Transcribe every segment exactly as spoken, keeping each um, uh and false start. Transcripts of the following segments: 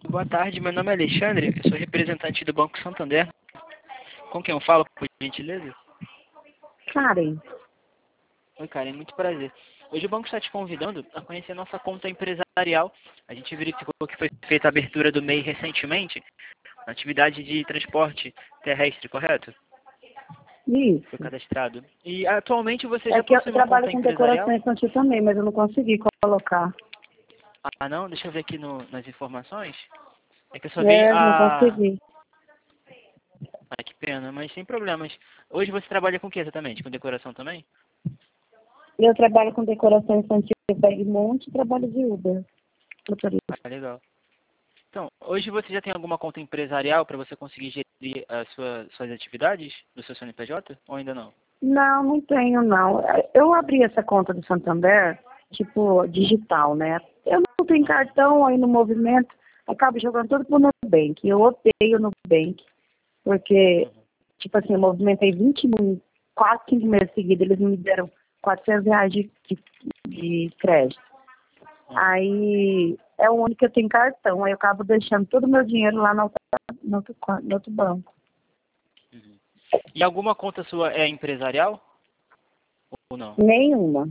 Boa tarde, meu nome é Alexandre, eu sou representante do Banco Santander. Com quem eu falo, por gentileza? Karen. Oi, Karen, muito prazer. Hoje o banco está te convidando a conhecer nossa conta empresarial. A gente verificou que foi feita a abertura do M E I recentemente, na atividade de transporte terrestre, correto? Isso. Foi cadastrado. E atualmente você É já que eu possui uma trabalho conta com empresarial? decoração infantil também, mas eu não consegui colocar. Ah, não? Deixa eu ver aqui no, nas informações. É que eu só vi É, não a... consegui. Ah, que pena, mas sem problemas. Hoje você trabalha com o que exatamente? Com decoração também? Eu trabalho com decoração infantil em monte e trabalho de Uber. Motorista. Ah, legal. Então, hoje você já tem alguma conta empresarial para você conseguir gerir as sua, suas atividades do seu C N P J? Ou ainda não? Não, não tenho, não. Eu abri essa conta do Santander, tipo, digital, né? Eu não tenho cartão aí no movimento, acabo jogando tudo pro Nubank. Eu odeio o Nubank, porque, tipo assim, eu movimentei vinte mil, quase quinze meses seguidos, eles me deram quatrocentos reais de, de, de crédito. Aí é o único que eu tenho cartão, aí eu acabo deixando todo o meu dinheiro lá no outro, no outro, no outro banco. Uhum. E alguma conta sua é empresarial? Ou não? Nenhuma.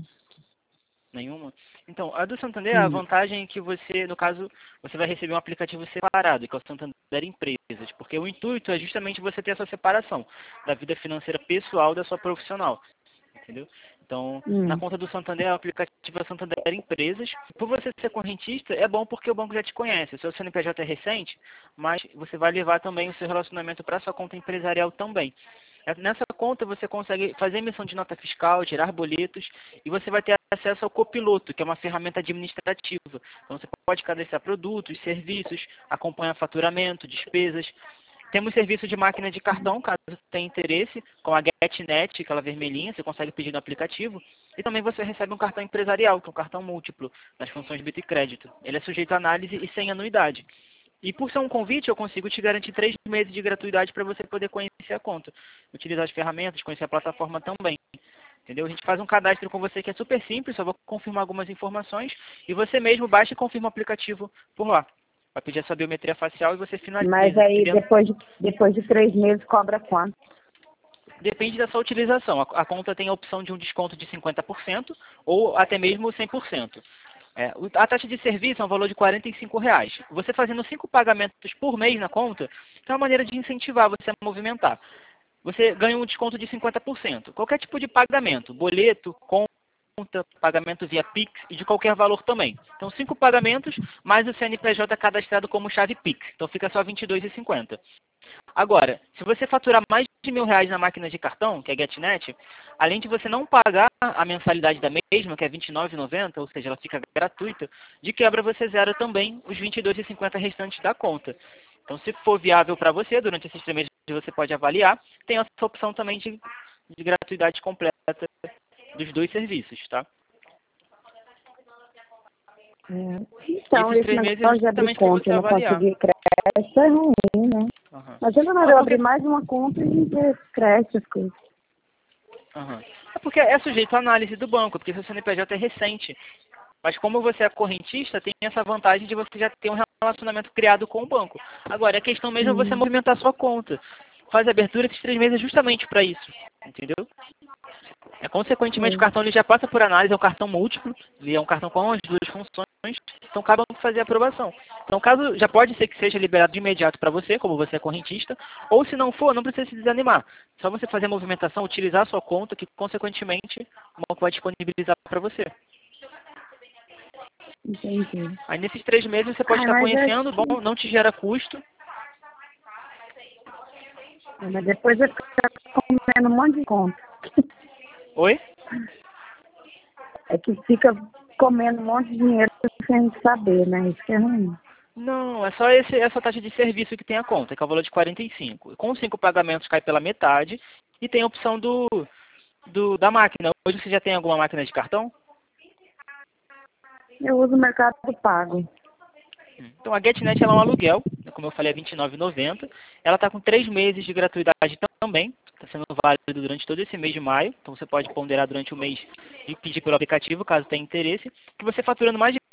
Nenhuma? Então, a do Santander, a Hum. vantagem é que você, no caso, você vai receber um aplicativo separado, que é o Santander Empresas, porque o intuito é justamente você ter essa separação da vida financeira pessoal da sua profissional, entendeu? Então, na Hum. conta do Santander, o aplicativo é Santander Empresas. Por você ser correntista, é bom porque o banco já te conhece. O seu C N P J é recente, mas você vai levar também o seu relacionamento para a sua conta empresarial também. Nessa conta você consegue fazer emissão de nota fiscal, tirar boletos e você vai ter acesso ao copiloto, que é uma ferramenta administrativa. Então você pode cadastrar produtos, serviços, acompanhar faturamento, despesas. Temos serviço de máquina de cartão, caso tenha interesse, com a GetNet, aquela vermelhinha, você consegue pedir no aplicativo. E também você recebe um cartão empresarial, que é um cartão múltiplo, nas funções débito e crédito. Ele é sujeito a análise e sem anuidade. E por ser um convite, eu consigo te garantir três meses de gratuidade para você poder conhecer a conta, utilizar as ferramentas, conhecer a plataforma também. Entendeu? A gente faz um cadastro com você que é super simples, só vou confirmar algumas informações e você mesmo baixa e confirma o aplicativo por lá. Vai pedir a sua biometria facial e você Mas finaliza. aí E dentro- depois de, depois de três meses cobra quanto? Depende da sua utilização. A, a conta tem a opção de um desconto de cinquenta por cento ou até mesmo cem por cento. É, o- a taxa de serviço é um valor de quarenta e cinco reais. Você fazendo cinco pagamentos por mês na conta, é uma maneira de incentivar você a movimentar. Você ganha um desconto de cinquenta por cento. Qualquer tipo de pagamento, boleto, conta, pagamento via Pix e de qualquer valor também. Então, cinco pagamentos, mais o C N P J cadastrado como chave Pix. Então, fica só vinte e dois reais e cinquenta centavos. Agora, se você faturar mais de mil reais na máquina de cartão, que é a GetNet, além de você não pagar a mensalidade da mesma, que é vinte e nove reais e noventa centavos, ou seja, ela fica gratuita, de quebra você zera também os vinte e dois reais e cinquenta centavos restantes da conta. Então, se for viável para você, durante esses três meses você pode avaliar, tem essa opção também de, de gratuidade completa dos dois serviços, tá? É. E Então, esses esse três meses é negócio de abrir justamente para conta você e não avaliar. conseguir crédito é ruim, né? Aham. Mas eu não É eu porque abrir mais uma conta e ter crédito, as coisas. Aham. É porque é sujeito à análise do banco, porque seu C N P J é recente. Mas como você é correntista, tem essa vantagem de você já ter um relacionamento criado com o banco. Agora, a questão mesmo é você Hum. movimentar a sua conta. Faz a abertura esses três meses justamente para isso. Entendeu? É, consequentemente, o É. cartão ele já passa por análise, é um cartão múltiplo, ele é um cartão com as duas funções, então cabe ao banco fazer a aprovação. Então, caso já pode ser que seja liberado de imediato para você, como você é correntista, ou se não for, não precisa se desanimar. Só você fazer a movimentação, utilizar a sua conta, que consequentemente o banco vai disponibilizar para você. Entendi. Aí nesses três meses você pode Ah, estar mas conhecendo, acho bom, que... não te gera custo. Mas depois eu ficar comendo um monte de conta. Oi? É que fica comendo um monte de dinheiro sem saber, né? Isso que é ruim. Não, é só esse, essa taxa de serviço que tem a conta, que é o valor de quarenta e cinco. Com cinco pagamentos cai pela metade e tem a opção do, do, da máquina. Hoje você já tem alguma máquina de cartão? Eu uso o Mercado Pago. Então a GetNet ela é um aluguel, como eu falei, é vinte e nove reais e noventa centavos. Ela está com três meses de gratuidade também, está sendo válido durante todo esse mês de maio. Então você pode ponderar durante o mês e pedir pelo aplicativo, caso tenha interesse. Que você faturando mais de